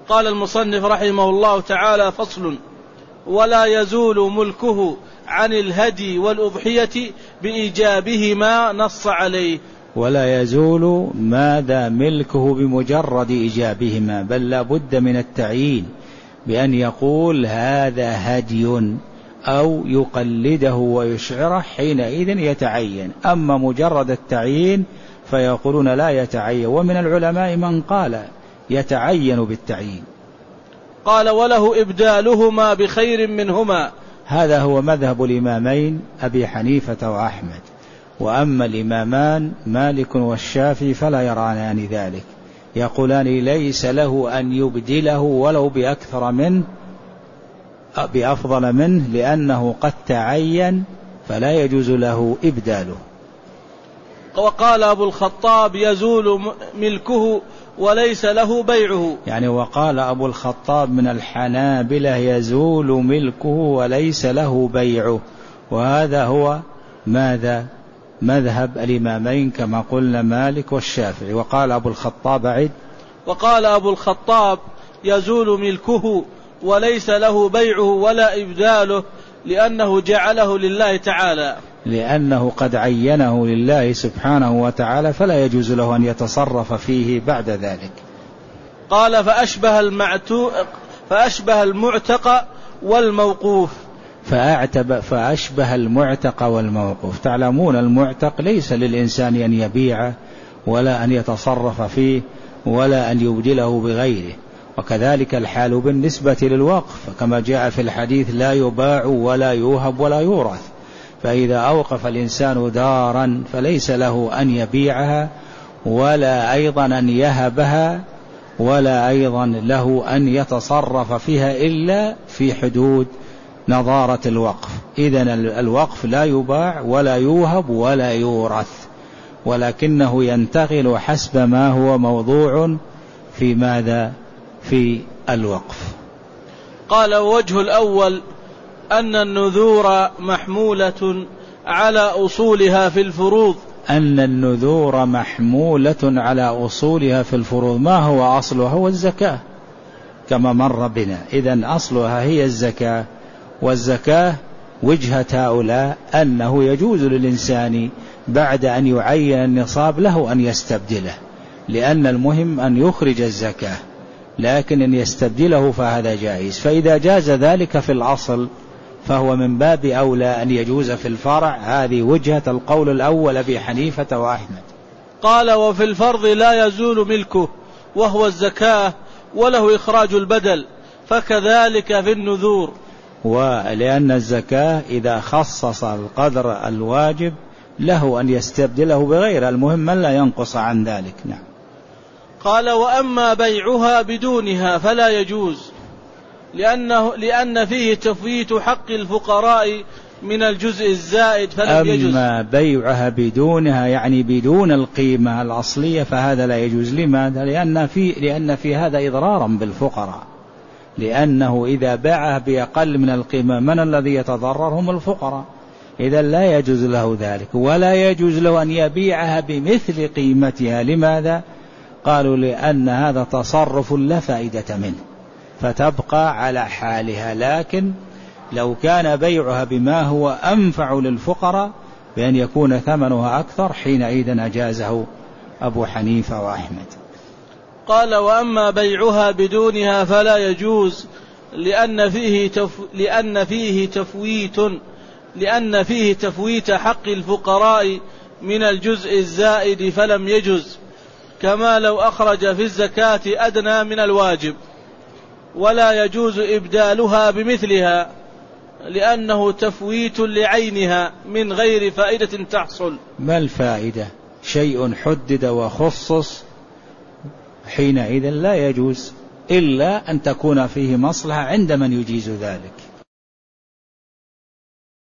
قال المصنف رحمه الله تعالى: فصل: ولا يزول ملكه عن الهدي والأضحية بإيجابهما نص عليه. ولا يزول ماذا ملكه بمجرد إيجابهما، بل لا بد من التعيين بأن يقول هذا هدي أو يقلده ويشعره، حينئذ يتعين. أما مجرد التعيين فيقولون لا يتعين، ومن العلماء من قال يتعين بالتعيين. قال: وله إبدالهما بخير منهما. هذا هو مذهب الإمامين أبي حنيفة وأحمد. وأما الإمامان مالك والشافعي فلا يرانان ذلك، يقولان ليس له أن يبدله ولو بأكثر منه بأفضل منه، لأنه قد تعين فلا يجوز له إبداله. وقال أبو الخطاب: يزول ملكه وليس له بيعه. يعني وقال أبو الخطاب من الحنابلة: يزول ملكه وليس له بيعه. وهذا هو ماذا؟ مذهب الإمامين كما قلنا مالك والشافعي. وقال أبو الخطاب عد: وقال أبو الخطاب: يزول ملكه وليس له بيعه ولا إبداله، لأنه جعله لله تعالى، لأنه قد عينه لله سبحانه وتعالى، فلا يجوز له أن يتصرف فيه بعد ذلك. قال: فأشبه المعتق والموقوف. فأشبه المعتق والموقوف. تعلمون المعتق ليس للإنسان أن يبيعه ولا أن يتصرف فيه ولا أن يبدله بغيره، وكذلك الحال بالنسبة للوقف، كما جاء في الحديث: لا يباع ولا يوهب ولا يورث. فإذا أوقف الإنسان دارا فليس له أن يبيعها ولا أيضا أن يهبها ولا أيضا له أن يتصرف فيها إلا في حدود نظارة الوقف. إذن الوقف لا يباع ولا يوهب ولا يورث، ولكنه ينتقل حسب ما هو موضوع في ماذا؟ في الوقف. قال: وجه الأول أن النذور محمولة على أصولها في الفروض. أن النذور محمولة على أصولها في الفروض. ما هو أصلها؟ هو الزكاة كما مر بنا. إذن أصلها هي الزكاة، والزكاة وجهة هؤلاء أنه يجوز للإنسان بعد أن يعين النصاب له أن يستبدله، لأن المهم أن يخرج الزكاة، لكن أن يستبدله فهذا جائز. فإذا جاز ذلك في الأصل فهو من باب أولى أن يجوز في الفرع. هذه وجهة القول الأول أبي حنيفة وأحمد. قال: وفي الفرض لا يزول ملكه وهو الزكاة وله إخراج البدل، فكذلك في النذور. ولأن الزكاة إذا خصص القدر الواجب له أن يستبدله بغيره، المهم من لا ينقص عن ذلك. نعم. قال: وأما بيعها بدونها فلا يجوز، لأن فيه تفويت حق الفقراء من الجزء الزائد فلم يجوز. أما بيعها بدونها يعني بدون القيمة الأصلية فهذا لا يجوز. لماذا؟ لأن في هذا إضرارا بالفقراء، لأنه إذا باعها بأقل من القيمة من الذي يتضرر؟ هم الفقراء. إذا لا يجوز له ذلك، ولا يجوز له أن يبيعها بمثل قيمتها. لماذا؟ قالوا: لأن هذا تصرف لا فائدة منه، فتبقى على حالها. لكن لو كان بيعها بما هو أنفع للفقراء بأن يكون ثمنها أكثر، حينئذ أجازه أبو حنيفة وأحمد. قال: وأما بيعها بدونها فلا يجوز، لأن فيه تفويت حق الفقراء من الجزء الزائد فلم يجوز، كما لو أخرج في الزكاة أدنى من الواجب. ولا يجوز إبدالها بمثلها، لأنه تفويت لعينها من غير فائدة تحصل. ما الفائدة؟ شيء حدد وخصص، حينئذ لا يجوز إلا أن تكون فيه مصلحة عند من يجيز ذلك.